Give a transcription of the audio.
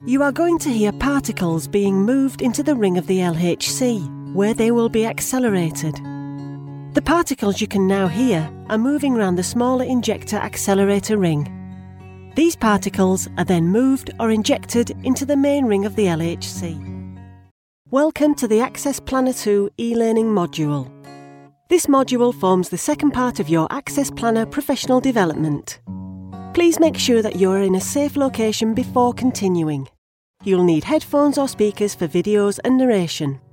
You are going to hear particles being moved into the ring of the LHC, where they will be accelerated. The particles you can now hear are moving around the smaller injector accelerator ring. These particles are then moved or injected into the main ring of the LHC. Welcome to the Access Planner 2 e-learning module. This module forms the second part of your Access Planner professional development. Please make sure that you are in a safe location before continuing. You'll need headphones or speakers for videos and narration.